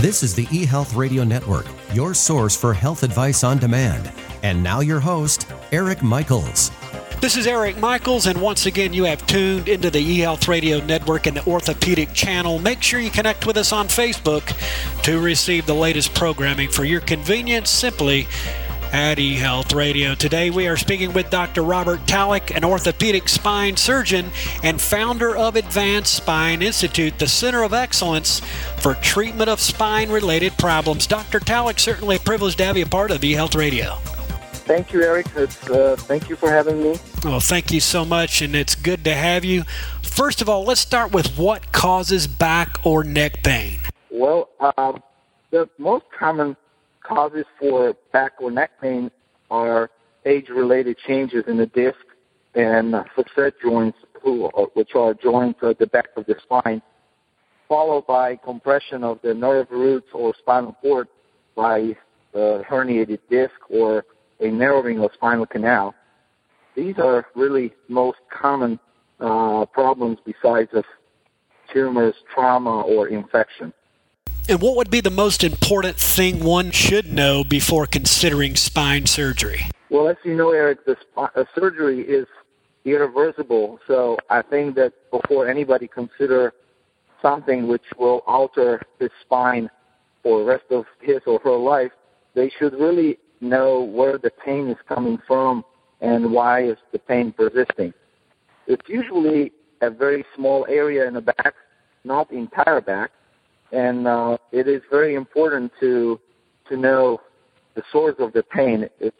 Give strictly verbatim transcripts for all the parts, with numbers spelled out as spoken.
This is the eHealth Radio Network, your source for health advice on demand. And now your host, Eric Michaels. This is Eric Michaels, and once again, you have tuned into the eHealth Radio Network and the Orthopedic Channel. Make sure you connect with us on Facebook to receive the latest programming for your convenience simply at eHealth Radio. Today, we are speaking with Doctor Robert Talik, an orthopedic spine surgeon and founder of Advanced Spine Institute, the center of excellence for treatment of spine-related problems. Doctor Talik, certainly a privilege to have you a part of eHealth Radio. Thank you, Eric. It's, uh, thank you for having me. Well, thank you so much, and it's good to have you. First of all, let's start with what causes back or neck pain. Well, um, the most common causes for back or neck pain are age-related changes in the disc and uh, facet joints, which are joints at the back of the spine, followed by compression of the nerve roots or spinal cord by uh, herniated disc or a narrowing of spinal canal. These are really most common uh, problems besides of tumors, trauma, or infection. And what would be the most important thing one should know before considering spine surgery? Well, as you know, Eric, the sp- uh, surgery is irreversible. So I think that before anybody consider something which will alter his spine for the rest of his or her life, they should really know where the pain is coming from and why is the pain persisting. It's usually a very small area in the back, not the entire back. And uh, it is very important to to know the source of the pain. It's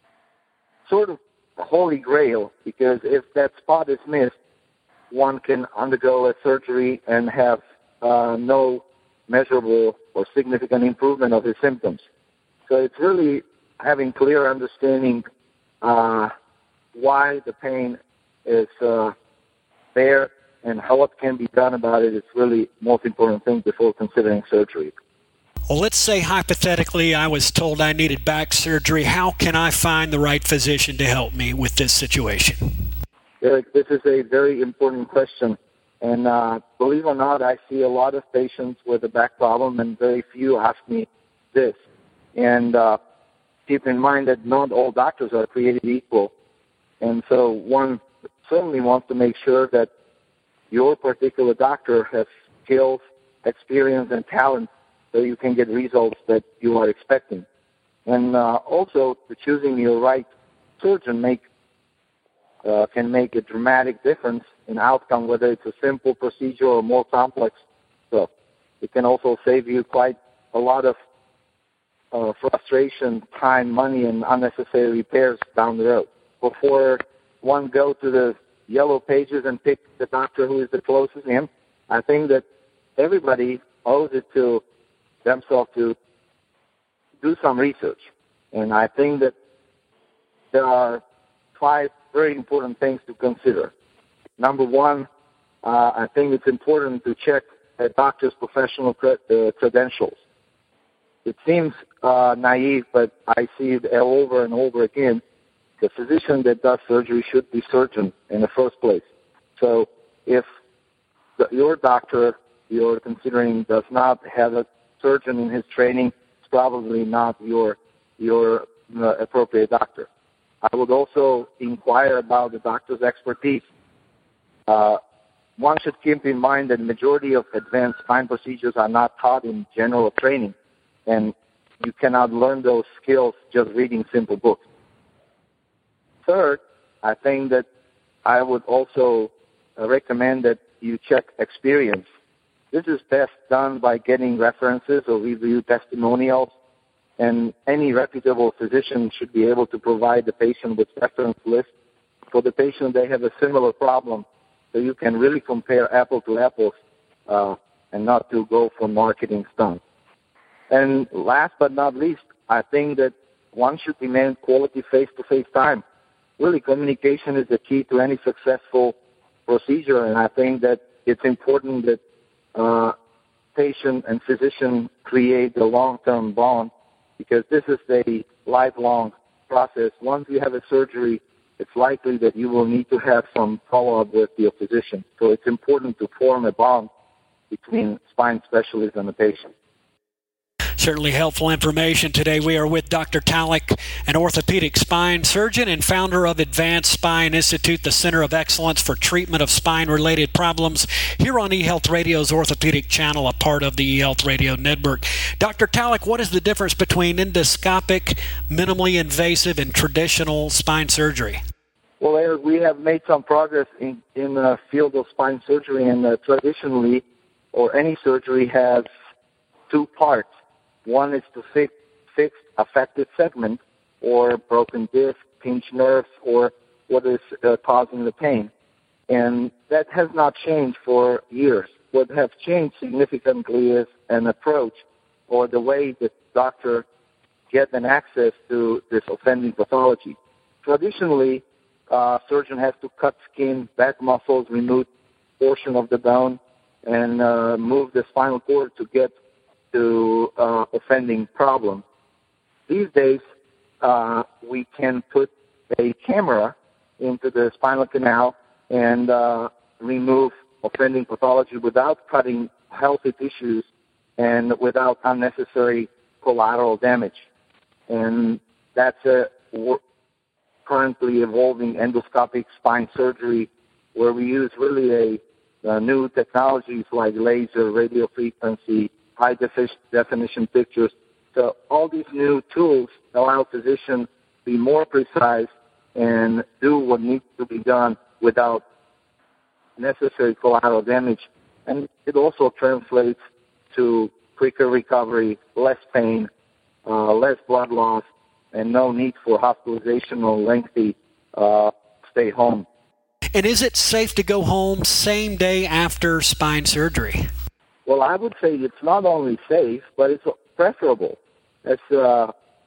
sort of a holy grail, because if that spot is missed, one can undergo a surgery and have uh, no measurable or significant improvement of his symptoms. So it's really having clear understanding uh, why the pain is uh, there and how what can be done about it is really the most important thing before considering surgery. Well, let's say hypothetically I was told I needed back surgery. How can I find the right physician to help me with this situation? Eric, this is a very important question. And uh, believe it or not, I see a lot of patients with a back problem, and very few ask me this. And uh, keep in mind that not all doctors are created equal. And so one certainly wants to make sure that your particular doctor has skills, experience, and talent so you can get results that you are expecting. And uh, also, choosing your right surgeon make uh, can make a dramatic difference in outcome, whether it's a simple procedure or more complex stuff. It can also save you quite a lot of uh, frustration, time, money, and unnecessary repairs down the road. Before one go to the yellow pages and pick the doctor who is the closest to him, I think that everybody owes it to themselves to do some research. And I think that there are five very important things to consider. Number one, uh, I think it's important to check a doctor's professional cre- uh, credentials. It seems uh, naive, but I see it over and over again. The physician that does surgery should be surgeon in the first place. So if the, your doctor you're considering does not have a surgeon in his training, it's probably not your your uh, appropriate doctor. I would also inquire about the doctor's expertise. Uh, one should keep in mind that the majority of advanced spine procedures are not taught in general training, and you cannot learn those skills just reading simple books. Third, I think that I would also recommend that you check experience. This is best done by getting references or review testimonials, and any reputable physician should be able to provide the patient with reference lists. For the patient, they have a similar problem, so you can really compare apple to apples uh, and not to go for marketing stunts. And last but not least, I think that one should demand quality face-to-face time. Really, communication is the key to any successful procedure, and I think that it's important that uh, patient and physician create a long-term bond, because this is a lifelong process. Once you have a surgery, it's likely that you will need to have some follow-up with your physician. So it's important to form a bond between spine specialist and the patient. Certainly helpful information today. We are with Doctor Talik, an orthopedic spine surgeon and founder of Advanced Spine Institute, the Center of Excellence for Treatment of Spine-Related Problems, here on eHealth Radio's Orthopedic Channel, a part of the eHealth Radio Network. Doctor Talik, what is the difference between endoscopic, minimally invasive, and traditional spine surgery? Well, Eric, we have made some progress in, in the field of spine surgery, and uh, traditionally, or any surgery has two parts. One is to fix, fix affected segment, or broken disc, pinched nerves, or what is uh, causing the pain. And that has not changed for years. What has changed significantly is an approach, or the way the doctor gets an access to this offending pathology. Traditionally, Uh, surgeon has to cut skin, back muscles, remove portion of the bone, and uh, move the spinal cord to get to uh, offending problem. These days, uh, we can put a camera into the spinal canal and uh, remove offending pathology without cutting healthy tissues and without unnecessary collateral damage. And that's a currently evolving endoscopic spine surgery, where we use really a, uh, new technologies like laser, radio frequency, high defi- definition pictures. So all these new tools allow physicians to be more precise and do what needs to be done without necessary collateral damage. And it also translates to quicker recovery, less pain, uh, less blood loss, and no need for hospitalization or lengthy uh, stay home. And is it safe to go home same day after spine surgery? Well, I would say it's not only safe, but it's preferable. As, uh,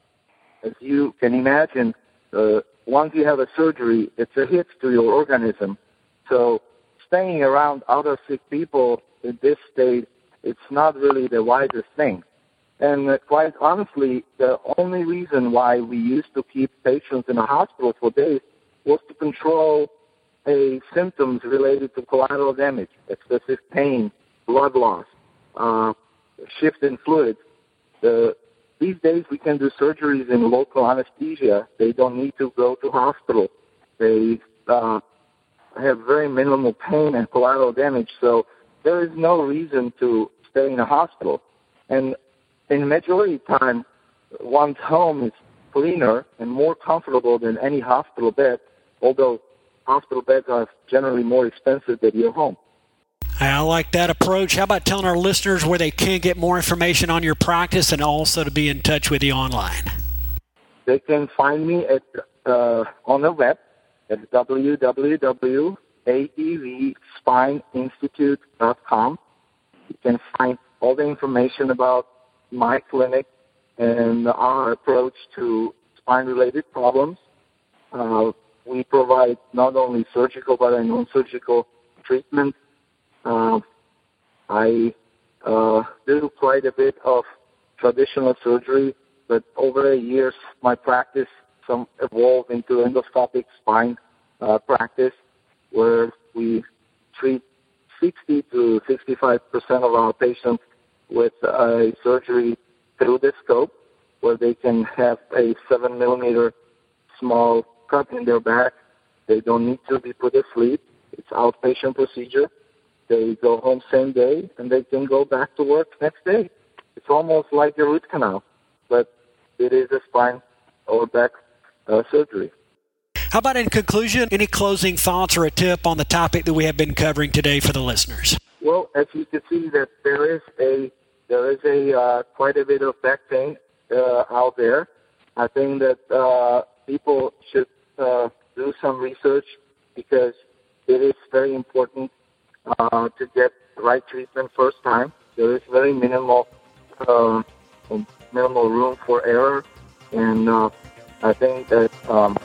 as you can imagine, uh, once you have a surgery, it's a hit to your organism. So staying around other sick people in this state, it's not really the wisest thing. And uh, quite honestly, the only reason why we used to keep patients in a hospital for days was to control a symptoms related to collateral damage, excessive pain, blood loss, uh, shift in fluid. The, these days we can do surgeries in local anesthesia. They don't need to go to hospital. They uh, have very minimal pain and collateral damage, so there is no reason to stay in a hospital. And in majority time, one's home is cleaner and more comfortable than any hospital bed, although hospital beds are generally more expensive than your home. I like that approach. How about telling our listeners where they can get more information on your practice and also to be in touch with you online? They can find me at uh, on the web at w w w dot a d v spine institute dot com. You can find all the information about my clinic and our approach to spine-related problems. Uh, we provide not only surgical but a non-surgical treatment. Uh, I uh, do quite a bit of traditional surgery, but over the years, my practice some evolved into endoscopic spine uh, practice, where we treat sixty to sixty-five percent of our patients with a surgery through the scope, where they can have a seven millimeter small cut in their back. They don't need to be put asleep. It's outpatient procedure. They go home same day, and they can go back to work next day. It's almost like a root canal, but it is a spine or back uh, surgery. How about in conclusion, any closing thoughts or a tip on the topic that we have been covering today for the listeners? Well, as you can see, that there is a there is a uh, quite a bit of back pain uh, out there. I think that uh, people should uh, do some research, because it is very important uh, to get the right treatment first time. There is very minimal uh, minimal room for error, and uh, I think that um,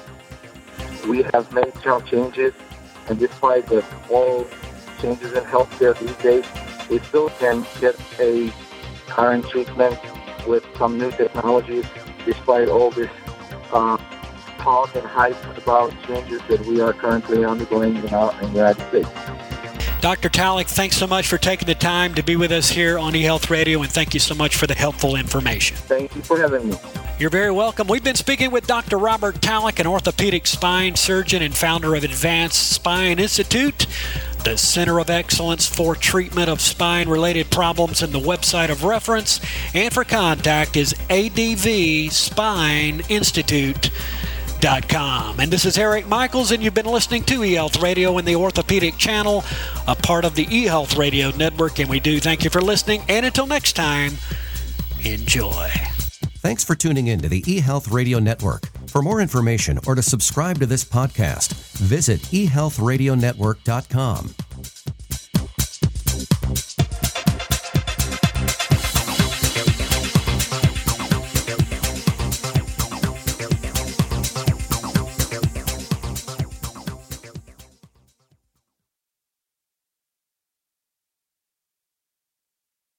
we have made some changes, and despite the all changes in healthcare these days, we still can get a current treatment with some new technologies, despite all this uh, talk and hype about changes that we are currently undergoing in, our, in the United States. Doctor Talek, thanks so much for taking the time to be with us here on eHealth Radio, and thank you so much for the helpful information. Thank you for having me. You're very welcome. We've been speaking with Doctor Robert Talek, an orthopedic spine surgeon and founder of Advanced Spine Institute, the Center of Excellence for Treatment of Spine-Related Problems, and the website of reference and for contact is A D V Spine Institute dot com. And this is Eric Michaels, and you've been listening to eHealth Radio and the Orthopedic Channel, a part of the eHealth Radio Network, and we do thank you for listening. And until next time, enjoy. Thanks for tuning in to the eHealth Radio Network. For more information or to subscribe to this podcast, visit e health radio network dot com.